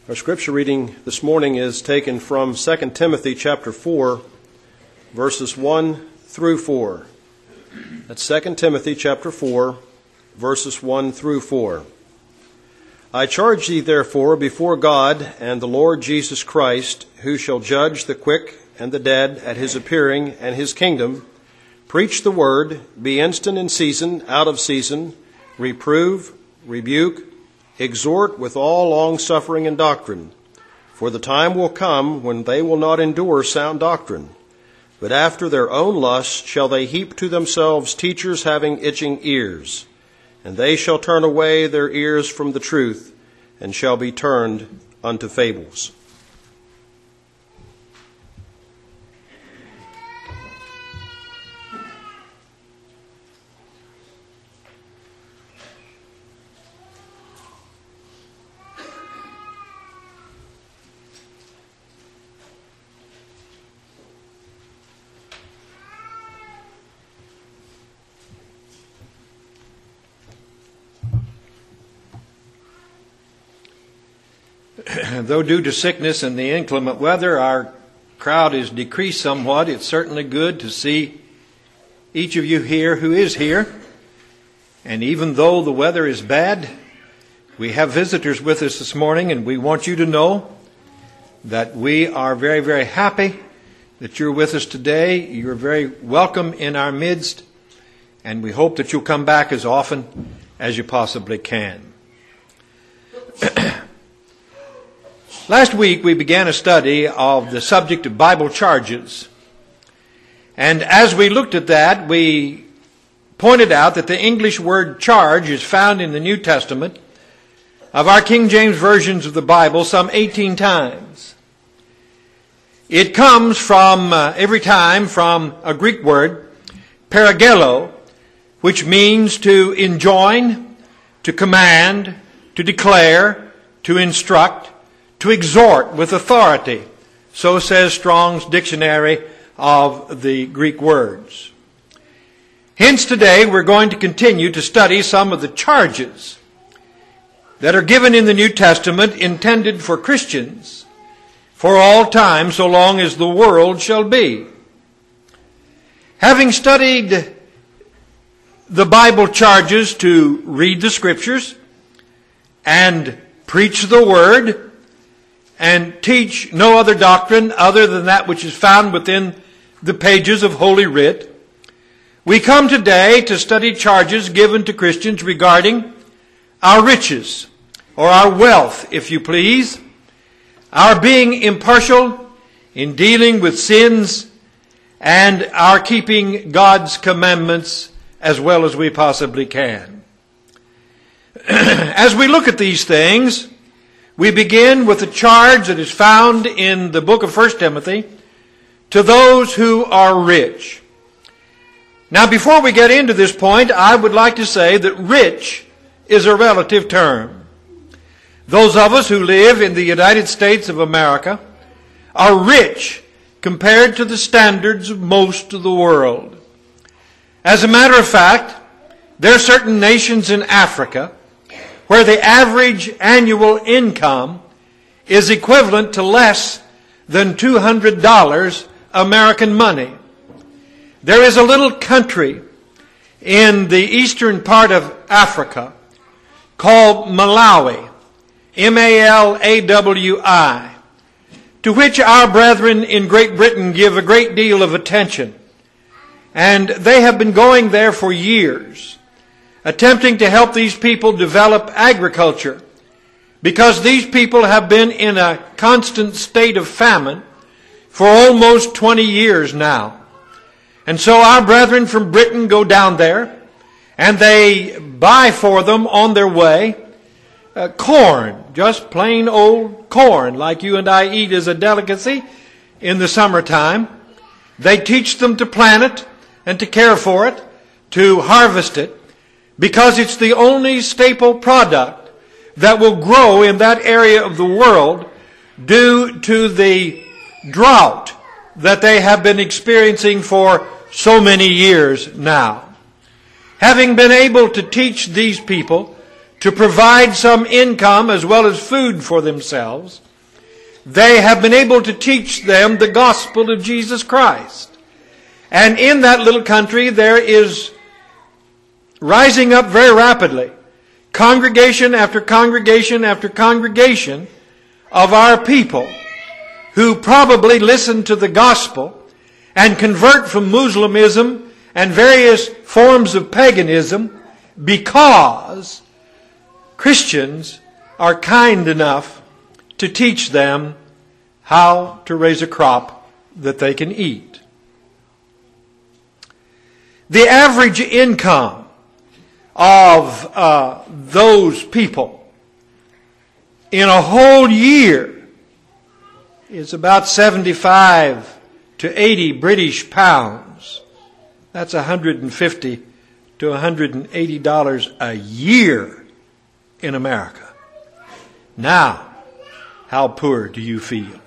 Our scripture reading this morning is taken from 2 Timothy chapter 4, verses 1 through 4. That's 2 Timothy chapter 4, verses 1 through 4. I charge thee therefore before God and the Lord Jesus Christ, who shall judge the quick and the dead at his appearing and his kingdom, preach the word, be instant in season, out of season, reprove, rebuke, exhort with all longsuffering and doctrine. For the time will come when they will not endure sound doctrine, but after their own lusts shall they heap to themselves teachers having itching ears. And they shall turn away their ears from the truth, and shall be turned unto fables. Though due to sickness and the inclement weather, our crowd is decreased somewhat. It's certainly good to see each of you here who is here. And even though the weather is bad, we have visitors with us this morning, and we want you to know that we are very, very happy that you're with us today. You're very welcome in our midst, and we hope that you'll come back as often as you possibly can. Last week we began a study of the subject of Bible charges. And as we looked at that, we pointed out that the English word charge is found in the New Testament of our King James versions of the Bible some 18 times. It comes from, every time, from a Greek word, paragelo, which means to enjoin, to command, to declare, to instruct, to exhort with authority. So says Strong's Dictionary of the Greek words. Hence today we're going to continue to study some of the charges that are given in the New Testament intended for Christians for all time, so long as the world shall be. Having studied the Bible charges to read the Scriptures and preach the Word and teach no other doctrine other than that which is found within the pages of Holy Writ, we come today to study charges given to Christians regarding our riches, or our wealth, if you please, our being impartial in dealing with sins, and our keeping God's commandments as well as we possibly can. As we look at these things, we begin with a charge that is found in the book of 1 Timothy to those who are rich. Now, before we get into this point, I would like to say that rich is a relative term. Those of us who live in the United States of America are rich compared to the standards of most of the world. As a matter of fact, there are certain nations in Africa where the average annual income is equivalent to less than $200 American money. There is a little country in the eastern part of Africa called Malawi, Malawi, to which our brethren in Great Britain give a great deal of attention. And they have been going there for years, attempting to help these people develop agriculture, because these people have been in a constant state of famine for almost 20 years now. And so our brethren from Britain go down there, and they buy for them on their way corn, just plain old corn, like you and I eat as a delicacy in the summertime. They teach them to plant it and to care for it, to harvest it, because it's the only staple product that will grow in that area of the world due to the drought that they have been experiencing for so many years now. Having been able to teach these people to provide some income as well as food for themselves, they have been able to teach them the gospel of Jesus Christ. And in that little country there is rising up very rapidly congregation after congregation after congregation of our people who probably listen to the gospel and convert from Muslimism and various forms of paganism because Christians are kind enough to teach them how to raise a crop that they can eat. The average income of those people in a whole year is about 75 to 80 British pounds. That's $150 to $180 a year in America. Now, how poor do you feel?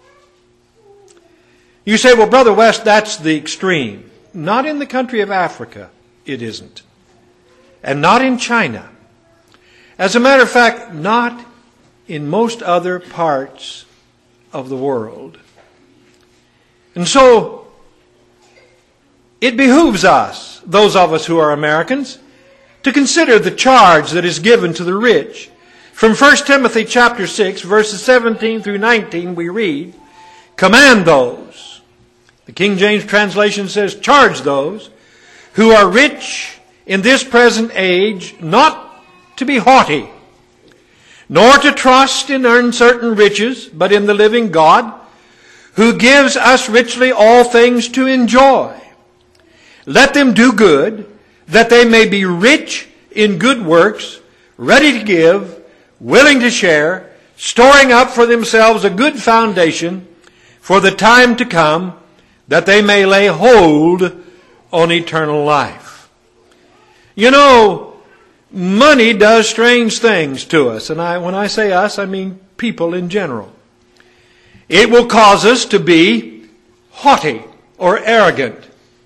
You say, well, Brother West, that's the extreme. Not in the country of Africa, it isn't. And not in China. As a matter of fact, not in most other parts of the world. And so, it behooves us, those of us who are Americans, to consider the charge that is given to the rich. From 1 Timothy chapter 6, verses 17 through 19, we read, "Command those," the King James translation says, "charge those who are rich in this present age not to be haughty, nor to trust in uncertain riches, but in the living God, who gives us richly all things to enjoy. Let them do good, that they may be rich in good works, ready to give, willing to share, storing up for themselves a good foundation for the time to come, that they may lay hold on eternal life." You know, money does strange things to us. And when I say us, I mean people in general. It will cause us to be haughty or arrogant.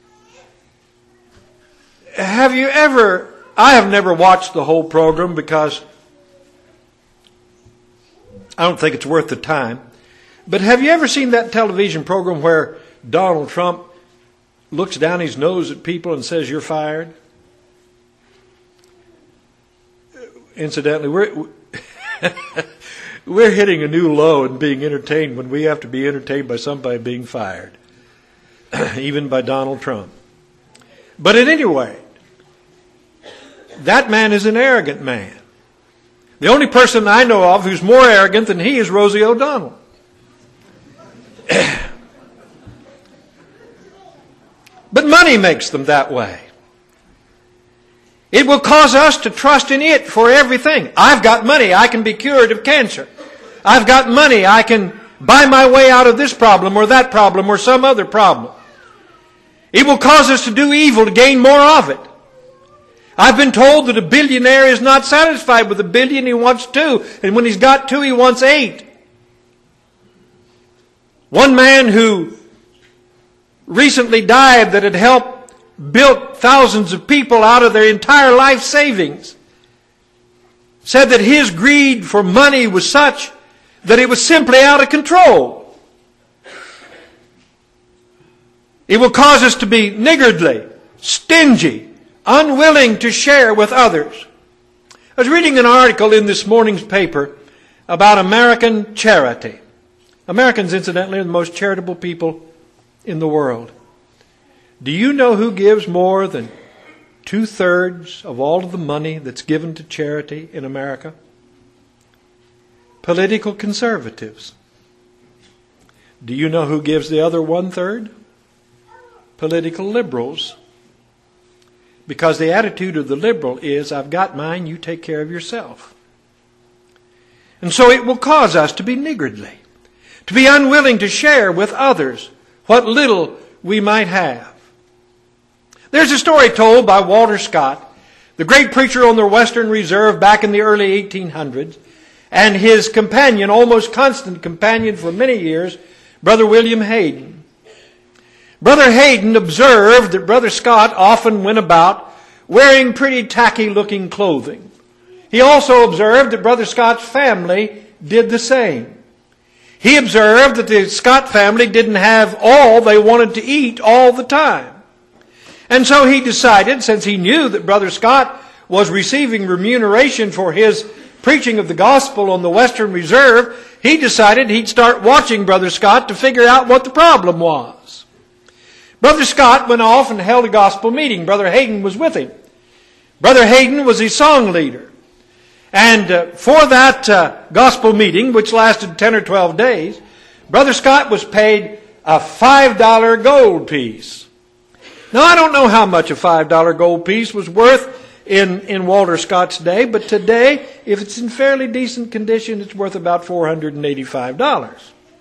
I have never watched the whole program because I don't think it's worth the time. But have you ever seen that television program where Donald Trump looks down his nose at people and says, "You're fired"? Incidentally, we're hitting a new low in being entertained when we have to be entertained by somebody being fired, even by Donald Trump. But at any rate, that man is an arrogant man. The only person I know of who's more arrogant than he is Rosie O'Donnell. But money makes them that way. It will cause us to trust in it for everything. I've got money, I can be cured of cancer. I've got money, I can buy my way out of this problem or that problem or some other problem. It will cause us to do evil to gain more of it. I've been told that a billionaire is not satisfied with $1 billion, he wants 2. And when he's got 2, he wants 8. One man who recently died that had helped build thousands of people out of their entire life savings said that his greed for money was such that it was simply out of control. It will cause us to be niggardly, stingy, unwilling to share with others. I was reading an article in this morning's paper about American charity. Americans, incidentally, are the most charitable people in the world. Do you know who gives more than 2/3 of all of the money that's given to charity in America? Political conservatives. Do you know who gives the other 1/3? Political liberals. Because the attitude of the liberal is, I've got mine, you take care of yourself. And so it will cause us to be niggardly, to be unwilling to share with others what little we might have. There's a story told by Walter Scott, the great preacher on the Western Reserve back in the early 1800s, and his companion, almost constant companion for many years, Brother William Hayden. Brother Hayden observed that Brother Scott often went about wearing pretty tacky-looking clothing. He also observed that Brother Scott's family did the same. He observed that the Scott family didn't have all they wanted to eat all the time. And so he decided, since he knew that Brother Scott was receiving remuneration for his preaching of the gospel on the Western Reserve, he decided he'd start watching Brother Scott to figure out what the problem was. Brother Scott went off and held a gospel meeting. Brother Hayden was with him. Brother Hayden was his song leader. And for that gospel meeting, which lasted 10 or 12 days, Brother Scott was paid a $5 gold piece. Now, I don't know how much a $5 gold piece was worth in Walter Scott's day, but today, if it's in fairly decent condition, it's worth about $485.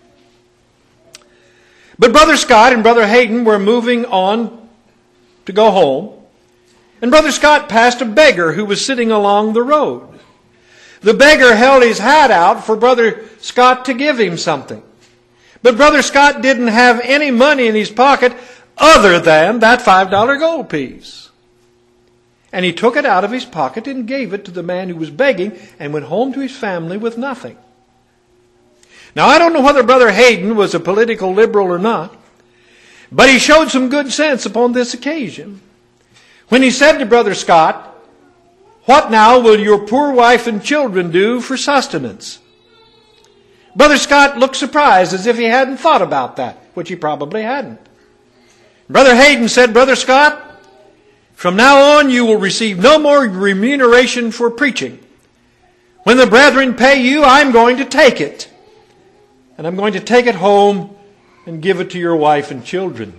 But Brother Scott and Brother Hayden were moving on to go home, and Brother Scott passed a beggar who was sitting along the road. The beggar held his hat out for Brother Scott to give him something. But Brother Scott didn't have any money in his pocket other than that $5 gold piece. And he took it out of his pocket and gave it to the man who was begging and went home to his family with nothing. Now, I don't know whether Brother Hayden was a political liberal or not, but he showed some good sense upon this occasion when he said to Brother Scott, "What now will your poor wife and children do for sustenance?" Brother Scott looked surprised as if he hadn't thought about that, which he probably hadn't. Brother Hayden said, "Brother Scott, from now on you will receive no more remuneration for preaching. When the brethren pay you, I'm going to take it. And I'm going to take it home and give it to your wife and children."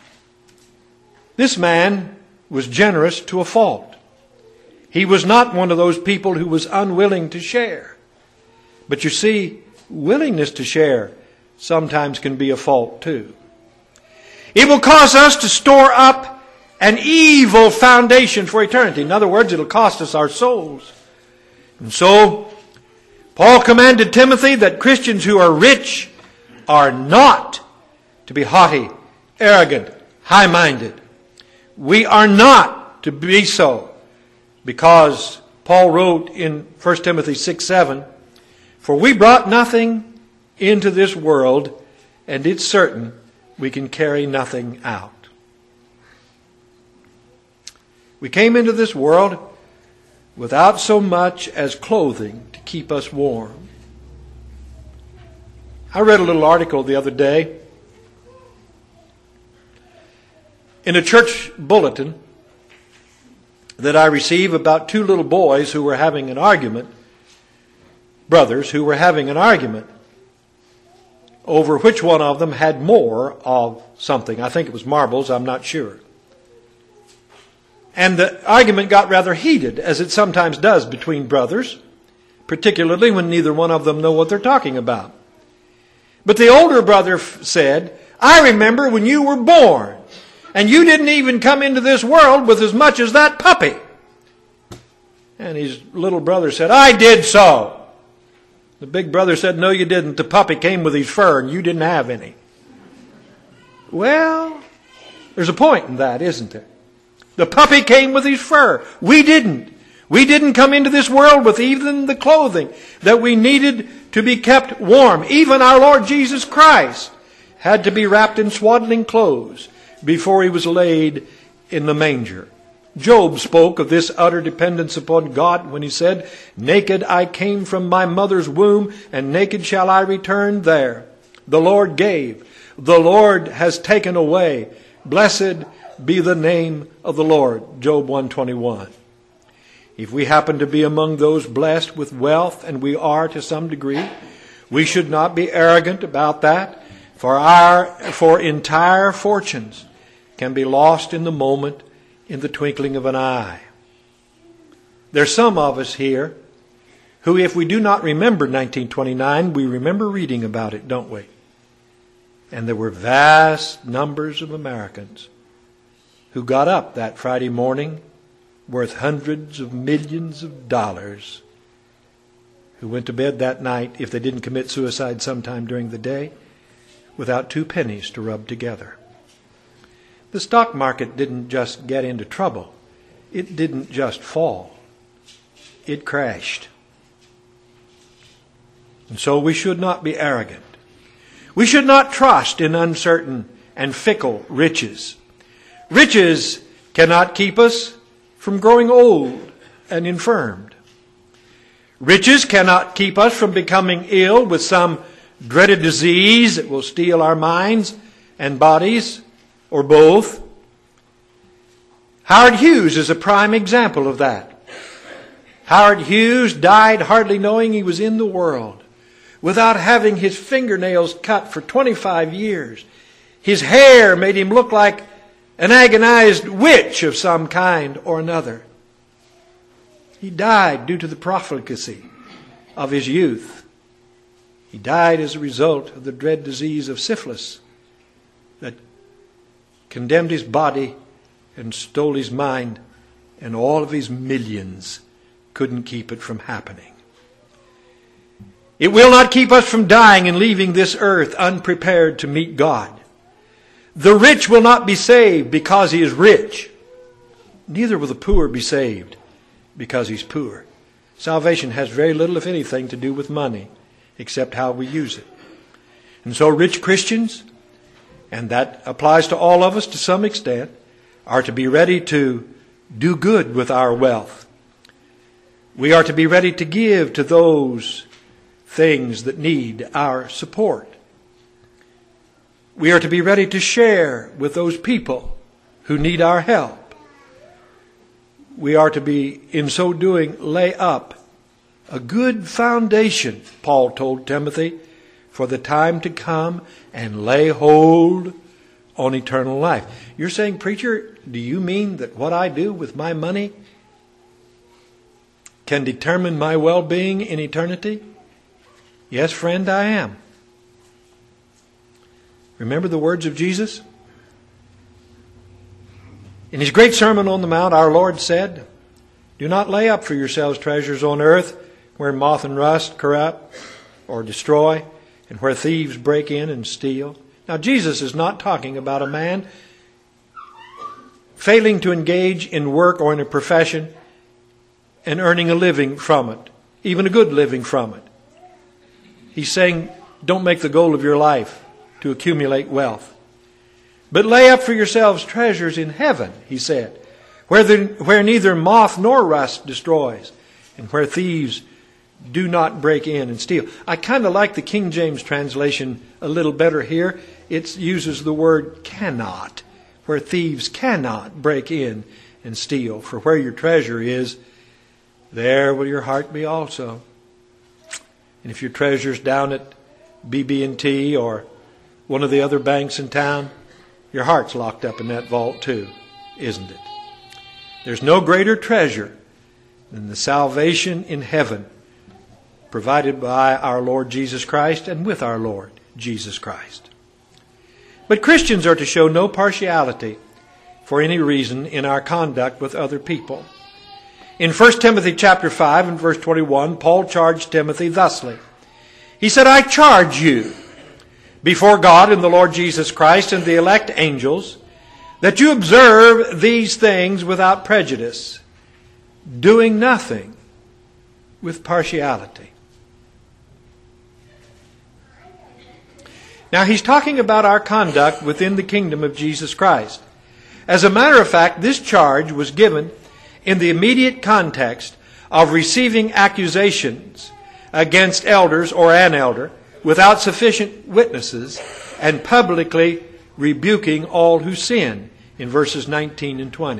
This man was generous to a fault. He was not one of those people who was unwilling to share. But you see, willingness to share sometimes can be a fault too. It will cause us to store up an evil foundation for eternity. In other words, it'll cost us our souls. And so, Paul commanded Timothy that Christians who are rich are not to be haughty, arrogant, high-minded. We are not to be so, because Paul wrote in 1 Timothy 6:7, "For we brought nothing into this world, and it's certain we can carry nothing out." We came into this world without so much as clothing to keep us warm. I read a little article the other day in a church bulletin that I received about two little boys who were having an argument, brothers who were having an argument over which one of them had more of something. I think it was marbles, I'm not sure. And the argument got rather heated, as it sometimes does between brothers, particularly when neither one of them know what they're talking about. But the older brother said, "I remember when you were born, and you didn't even come into this world with as much as that puppy." And his little brother said, "I did so." The big brother said, "No, you didn't. The puppy came with his fur, and you didn't have any." Well, there's a point in that, isn't there? The puppy came with his fur. We didn't. We didn't come into this world with even the clothing that we needed to be kept warm. Even our Lord Jesus Christ had to be wrapped in swaddling clothes before he was laid in the manger. Job spoke of this utter dependence upon God when he said, "Naked I came from my mother's womb, and naked shall I return there. The Lord gave, the Lord has taken away. Blessed be the name of the Lord." Job 1:21. If we happen to be among those blessed with wealth, and we are to some degree, we should not be arrogant about that, for entire fortunes can be lost in the moment, in the twinkling of an eye. There's some of us here who, if we do not remember 1929, we remember reading about it, don't we? And there were vast numbers of Americans who got up that Friday morning worth hundreds of millions of dollars, who went to bed that night, if they didn't commit suicide sometime during the day, without 2 pennies to rub together. The stock market didn't just get into trouble. It didn't just fall. it crashed. And so we should not be arrogant. We should not trust in uncertain and fickle riches. Riches cannot keep us from growing old and infirmed. Riches cannot keep us from becoming ill with some dreaded disease that will steal our minds and bodies, or both. Howard Hughes is a prime example of that. Howard Hughes died hardly knowing he was in the world, without having his fingernails cut for 25 years. His hair made him look like an agonized witch of some kind or another. He died due to the profligacy of his youth. He died as a result of the dread disease of syphilis that condemned his body and stole his mind, and all of his millions couldn't keep it from happening. It will not keep us from dying and leaving this earth unprepared to meet God. The rich will not be saved because he is rich. Neither will the poor be saved because he's poor. Salvation has very little, if anything, to do with money, except how we use it. And so rich Christians, and that applies to all of us to some extent, are to be ready to do good with our wealth. We are to be ready to give to those things that need our support. We are to be ready to share with those people who need our help. We are to be, in so doing, lay up a good foundation, Paul told Timothy, for the time to come, and lay hold on eternal life. You're saying, preacher, do you mean that what I do with my money can determine my well-being in eternity? Yes, friend, I am. Remember the words of Jesus? In his great Sermon on the Mount, our Lord said, "Do not lay up for yourselves treasures on earth, where moth and rust corrupt or destroy, and where thieves break in and steal." Now, Jesus is not talking about a man failing to engage in work or in a profession and earning a living from it, even a good living from it. He's saying, don't make the goal of your life to accumulate wealth. But lay up for yourselves treasures in heaven, he said, where neither moth nor rust destroys, and where thieves do not break in and steal. I kind of like the King James translation a little better here. It uses the word cannot, where thieves cannot break in and steal. For where your treasure is, there will your heart be also. And if your treasure's down at BB&T or one of the other banks in town, your heart's locked up in that vault too, isn't it? There's no greater treasure than the salvation in heaven provided by our Lord Jesus Christ and with our Lord Jesus Christ. But Christians are to show no partiality for any reason in our conduct with other people. In 1 Timothy chapter 5 and verse 21, Paul charged Timothy thusly. He said, "I charge you before God and the Lord Jesus Christ and the elect angels, that you observe these things without prejudice, doing nothing with partiality." Now he's talking about our conduct within the kingdom of Jesus Christ. As a matter of fact, this charge was given in the immediate context of receiving accusations against elders or an elder without sufficient witnesses and publicly rebuking all who sin in verses 19 and 20.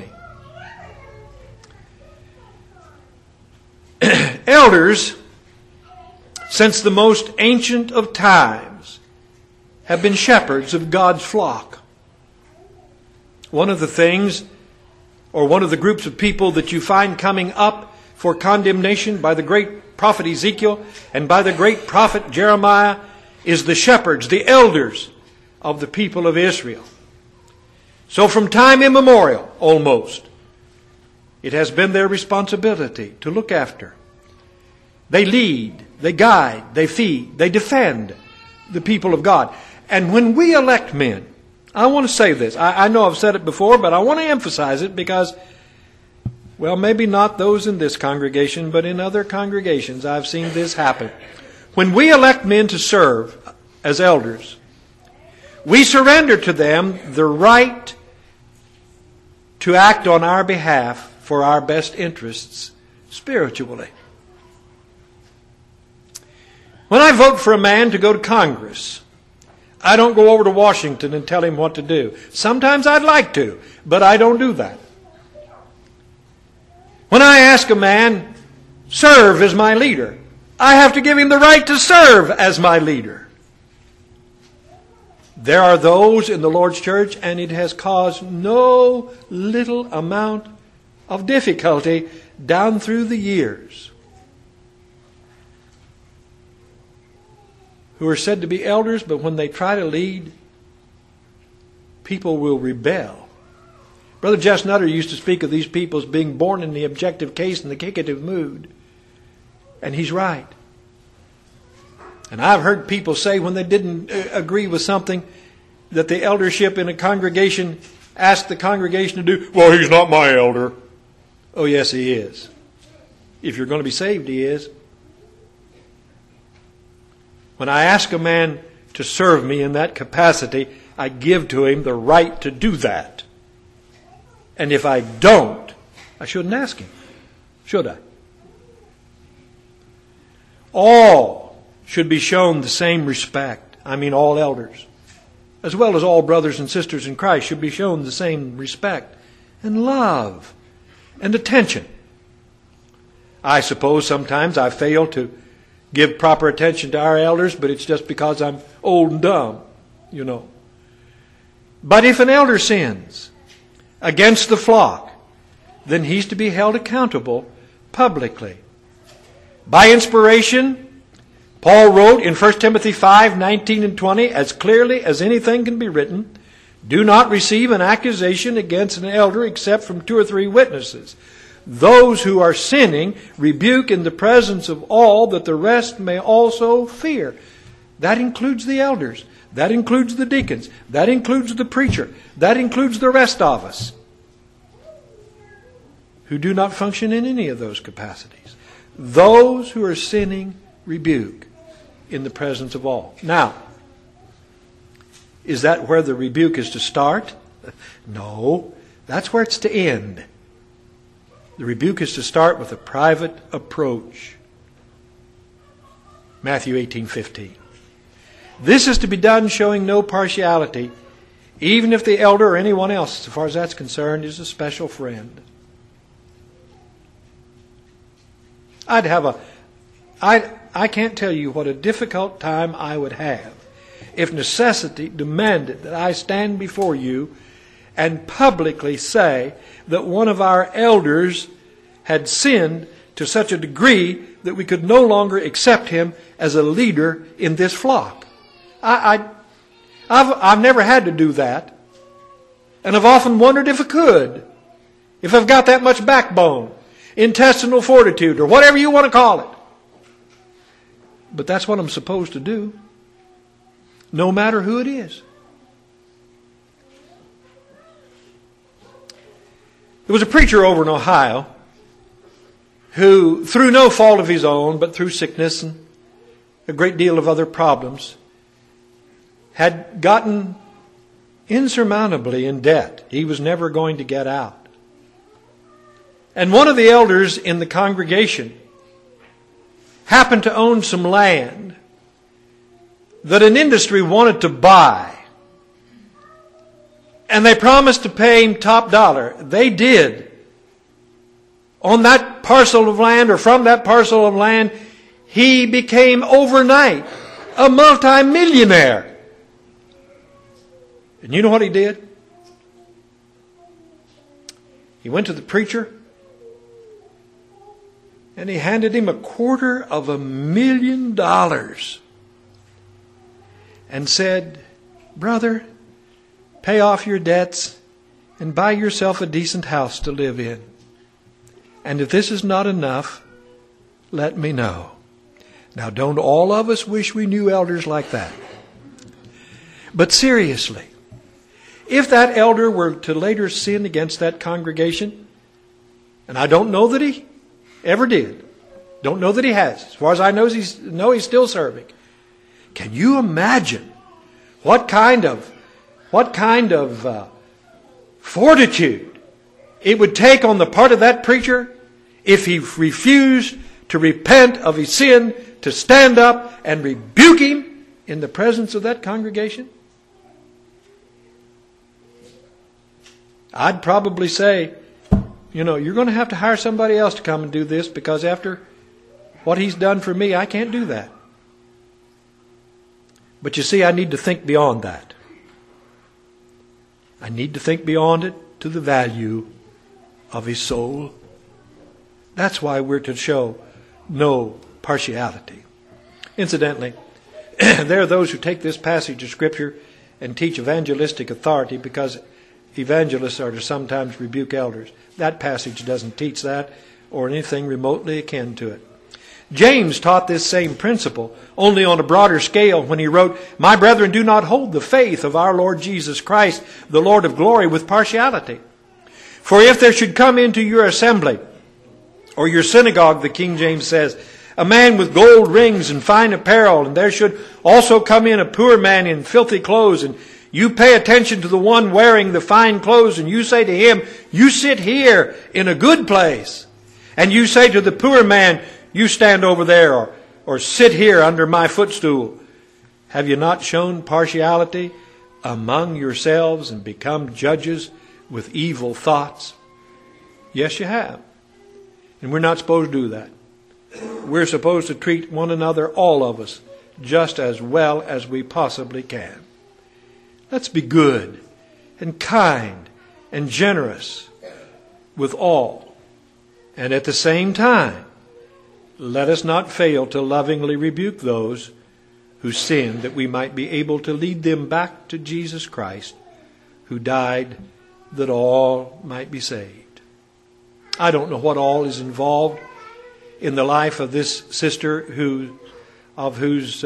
Elders, since the most ancient of times, have been shepherds of God's flock. One of the things, or one of the groups of people that you find coming up for condemnation by the great prophet Ezekiel and by the great prophet Jeremiah is the shepherds, the elders of the people of Israel. So from time immemorial, almost, it has been their responsibility to look after. They lead, they guide, they feed, they defend the people of God. And when we elect men, I want to say this. I know I've said it before, but I want to emphasize it because Well, maybe not those in this congregation, but in other congregations I've seen this happen. When we elect men to serve as elders, we surrender to them the right to act on our behalf for our best interests spiritually. When I vote for a man to go to Congress, I don't go over to Washington and tell him what to do. Sometimes I'd like to, but I don't do that. When I ask a man, serve as my leader, I have to give him the right to serve as my leader. There are those in the Lord's church, and it has caused no little amount of difficulty down through the years, who are said to be elders, but when they try to lead, people will rebel. Brother Jess Nutter used to speak of these people as being born in the objective case and the kickative mood. And he's right. And I've heard people say when they didn't agree with something that the eldership in a congregation asked the congregation to do, well, he's not my elder. Oh, yes, he is. If you're going to be saved, he is. When I ask a man to serve me in that capacity, I give to him the right to do that. And if I don't, I shouldn't ask him, should I? All should be shown the same respect. I mean, all elders, as well as all brothers and sisters in Christ, should be shown the same respect and love and attention. I suppose sometimes I fail to give proper attention to our elders, but it's just because I'm old and dumb, you know. But if an elder sins against the flock, then he's to be held accountable publicly. By inspiration, Paul wrote in 1 Timothy 5:19 and 20, as clearly as anything can be written, do not receive an accusation against an elder except from 2 or 3 witnesses. Those who are sinning rebuke in the presence of all, that the rest may also fear. That includes the elders. That includes the deacons. That includes the preacher. That includes the rest of us who do not function in any of those capacities. Those who are sinning rebuke in the presence of all. Now, is that where the rebuke is to start? No, that's where it's to end. The rebuke is to start with a private approach. Matthew 18:15. This is to be done showing no partiality, even if the elder or anyone else, as far as that's concerned, is a special friend. I can't tell you what a difficult time I would have if necessity demanded that I stand before you and publicly say that one of our elders had sinned to such a degree that we could no longer accept him as a leader in this flock. I've never had to do that. And I've often wondered if I could. If I've got that much backbone, intestinal fortitude, or whatever you want to call it. But that's what I'm supposed to do, no matter who it is. There was a preacher over in Ohio who, through no fault of his own, but through sickness and a great deal of other problems, had gotten insurmountably in debt. He was never going to get out. And one of the elders in the congregation happened to own some land that an industry wanted to buy. And they promised to pay him top dollar. They did. On that parcel of land, or from that parcel of land, he became overnight a multi-millionaire. And you know what he did? He went to the preacher and he handed him $250,000 and said, brother, pay off your debts and buy yourself a decent house to live in. And if this is not enough, let me know. Now, don't all of us wish we knew elders like that? But seriously, if that elder were to later sin against that congregation, And I don't know that he ever did. Don't know that he has. As far as I know, he's still serving. Can you imagine what kind of fortitude it would take on the part of that preacher if he refused to repent of his sin, to stand up and rebuke him in the presence of that congregation? I'd probably say, you're going to have to hire somebody else to come and do this, because after what he's done for me, I can't do that. But you see, I need to think beyond that. I need to think beyond it to the value of his soul. That's why we're to show no partiality. Incidentally, there are those who take this passage of Scripture and teach evangelistic authority because evangelists are to sometimes rebuke elders. That passage doesn't teach that or anything remotely akin to it. James taught this same principle, only on a broader scale, when he wrote, "My brethren, do not hold the faith of our Lord Jesus Christ, the Lord of glory, with partiality. For if there should come into your assembly, or your synagogue," the King James says, "a man with gold rings and fine apparel, and there should also come in a poor man in filthy clothes, and you pay attention to the one wearing the fine clothes, and you say to him, 'You sit here in a good place.' And you say to the poor man, 'You stand over there,' or 'sit here under my footstool.' Have you not shown partiality among yourselves and become judges with evil thoughts?" Yes, you have. And we're not supposed to do that. We're supposed to treat one another, all of us, just as well as we possibly can. Let's be good and kind and generous with all. And at the same time, let us not fail to lovingly rebuke those who sin, that we might be able to lead them back to Jesus Christ, who died that all might be saved. I don't know what all is involved in the life of this sister whose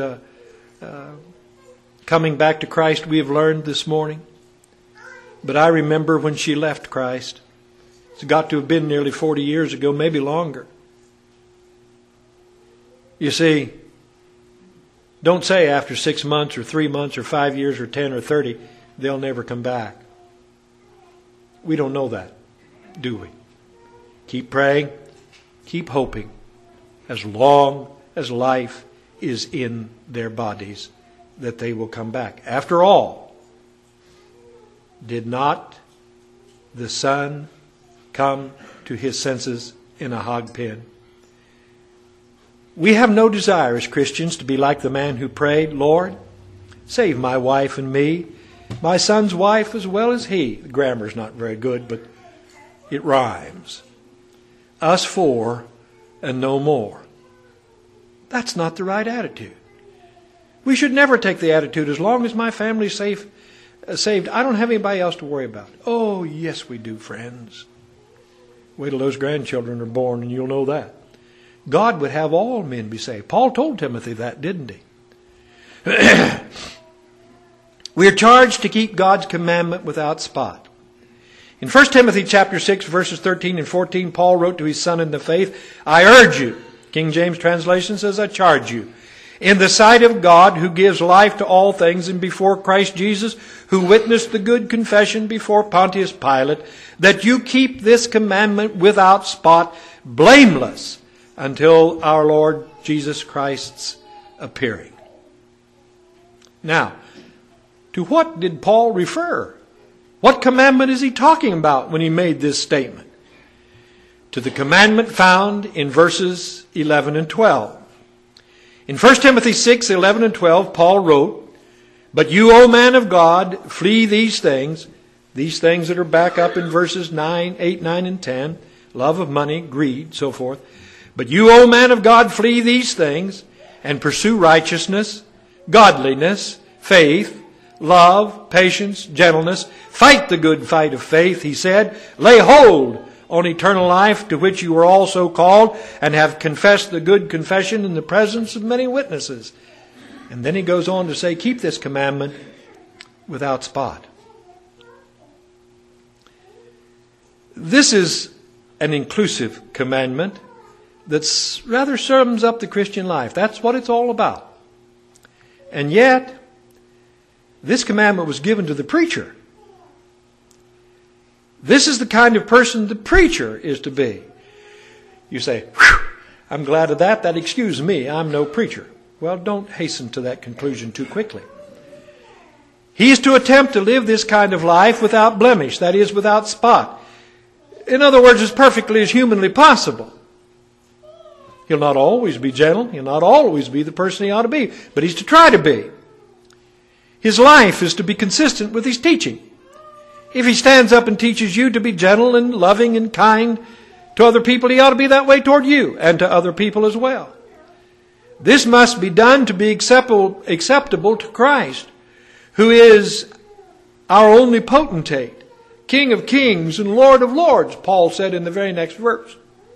coming back to Christ we have learned this morning. But I remember when she left Christ. It's got to have been nearly 40 years ago, maybe longer. You see, don't say after 6 months or 3 months or 5 years or 10 or 30, they'll never come back. We don't know that, do we? Keep praying, keep hoping, as long as life is in their bodies, that they will come back. After all, did not the son come to his senses in a hog pen? We have no desire as Christians to be like the man who prayed, "Lord, save my wife and me, my son's wife as well as he." The grammar's not very good, but it rhymes. Us four and no more. That's not the right attitude. We should never take the attitude, as long as my family's saved, I don't have anybody else to worry about. Oh, yes we do, friends. Wait till those grandchildren are born and you'll know that. God would have all men be saved. Paul told Timothy that, didn't he? We are charged to keep God's commandment without spot. In 1 Timothy chapter 6, verses 13 and 14, Paul wrote to his son in the faith, "I urge you," King James translation says, "I charge you, in the sight of God, who gives life to all things, and before Christ Jesus, who witnessed the good confession before Pontius Pilate, that you keep this commandment without spot, blameless, until our Lord Jesus Christ's appearing." Now, to what did Paul refer? What commandment is he talking about when he made this statement? To the commandment found in verses 11 and 12. In 1 Timothy 6, 11 and 12, Paul wrote, "But you, O man of God, flee these things that are back up in verses 8, 9, and 10, love of money, greed, so forth. But you, O man of God, flee these things, and pursue righteousness, godliness, faith, love, patience, gentleness. Fight the good fight of faith," he said. "Lay hold on eternal life, to which you were also called, and have confessed the good confession in the presence of many witnesses." And then he goes on to say, keep this commandment without spot. This is an inclusive commandment that rather sums up the Christian life. That's what it's all about. And yet, this commandment was given to the preacher. This is the kind of person the preacher is to be. You say, I'm glad of that. That excuses me. I'm no preacher. Well, don't hasten to that conclusion too quickly. He is to attempt to live this kind of life without blemish, that is, without spot. In other words, as perfectly as humanly possible. He'll not always be gentle. He'll not always be the person he ought to be. But he's to try to be. His life is to be consistent with his teaching. If he stands up and teaches you to be gentle and loving and kind to other people, he ought to be that way toward you and to other people as well. This must be done to be acceptable to Christ, who is our only potentate, King of kings and Lord of lords, Paul said in the very next verse.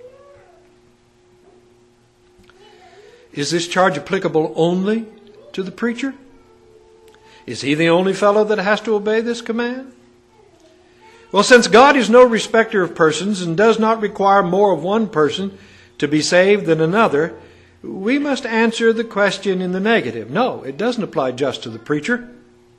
Is this charge applicable only to the preacher? Is he the only fellow that has to obey this command? Well, since God is no respecter of persons and does not require more of one person to be saved than another, we must answer the question in the negative. No, it doesn't apply just to the preacher.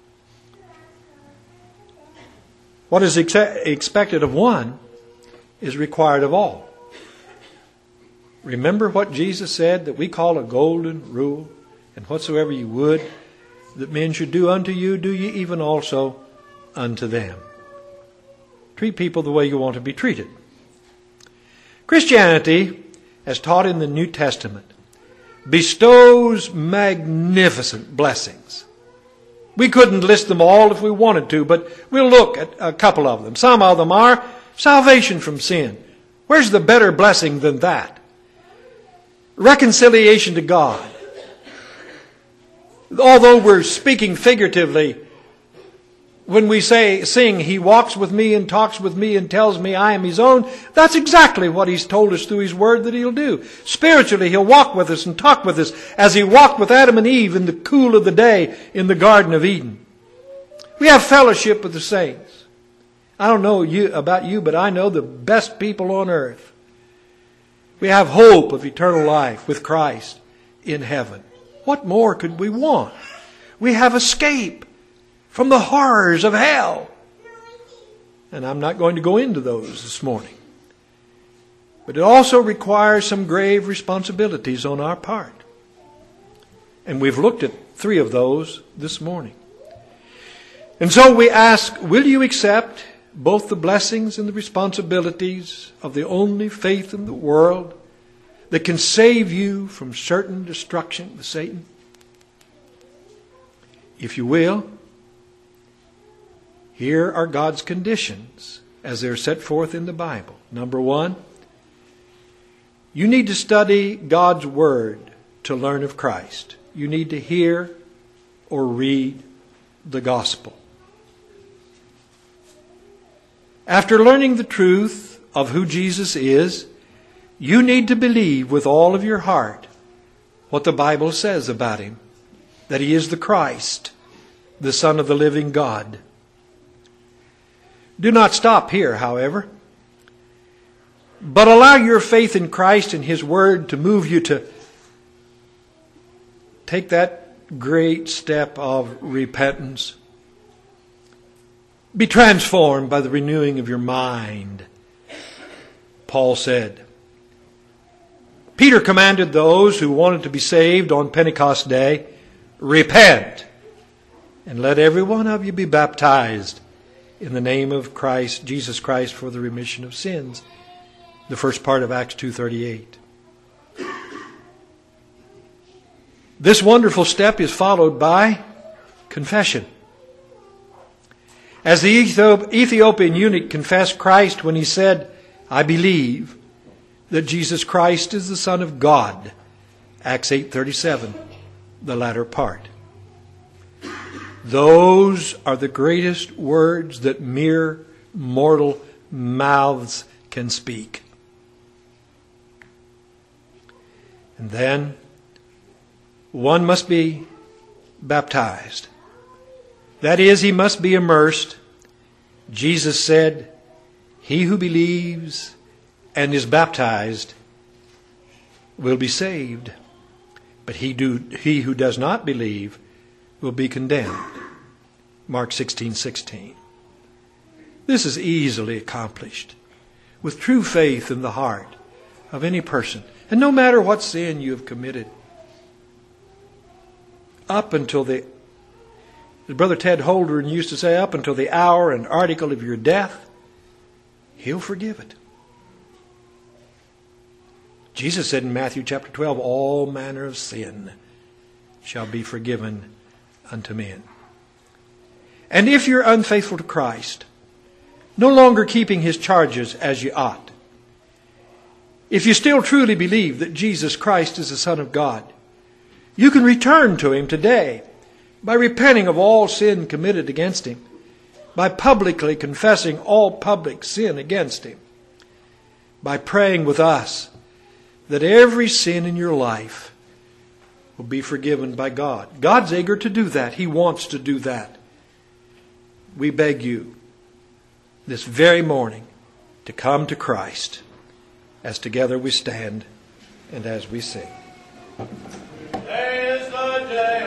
What is expected of one is required of all. Remember what Jesus said that we call a golden rule, and whatsoever you would that men should do unto you, do ye even also unto them. Treat people the way you want to be treated. Christianity, as taught in the New Testament, bestows magnificent blessings. We couldn't list them all if we wanted to, but we'll look at a couple of them. Some of them are salvation from sin. Where's the better blessing than that? Reconciliation to God. Although we're speaking figuratively, when we sing, He walks with me and talks with me and tells me I am His own, that's exactly what He's told us through His Word that He'll do. Spiritually, He'll walk with us and talk with us as He walked with Adam and Eve in the cool of the day in the Garden of Eden. We have fellowship with the saints. I don't know about you, but I know the best people on earth. We have hope of eternal life with Christ in heaven. What more could we want? We have escape from the horrors of hell. And I'm not going to go into those this morning. But it also requires some grave responsibilities on our part. And we've looked at 3 of those this morning. And so we ask, will you accept both the blessings and the responsibilities of the only faith in the world that can save you from certain destruction with Satan? If you will, here are God's conditions as they're set forth in the Bible. Number 1, you need to study God's Word to learn of Christ. You need to hear or read the gospel. After learning the truth of who Jesus is, you need to believe with all of your heart what the Bible says about Him, that He is the Christ, the Son of the living God. Do not stop here, however, but allow your faith in Christ and His Word to move you to take that great step of repentance. Be transformed by the renewing of your mind, Paul said. Peter commanded those who wanted to be saved on Pentecost Day, repent, and let every one of you be baptized in the name of Christ, Jesus Christ, for the remission of sins. The first part of Acts 2:38. This wonderful step is followed by confession. As the Ethiopian eunuch confessed Christ when he said, I believe that Jesus Christ is the Son of God. Acts 8:37, the latter part. Those are the greatest words that mere mortal mouths can speak. And then one must be baptized. That is, he must be immersed. Jesus said, he who believes and is baptized will be saved. But he who does not believe will be condemned. Mark 16:16. This is easily accomplished with true faith in the heart of any person. And no matter what sin you have committed, up until as Brother Ted Holder used to say, up until the hour and article of your death, He'll forgive it. Jesus said in Matthew chapter 12, all manner of sin shall be forgiven unto men. And if you're unfaithful to Christ, no longer keeping His charges as you ought, if you still truly believe that Jesus Christ is the Son of God, you can return to Him today by repenting of all sin committed against Him, by publicly confessing all public sin against Him, by praying with us that every sin in your life will be forgiven by God. God's eager to do that. He wants to do that. We beg you this very morning to come to Christ as together we stand and as we sing. Today is the day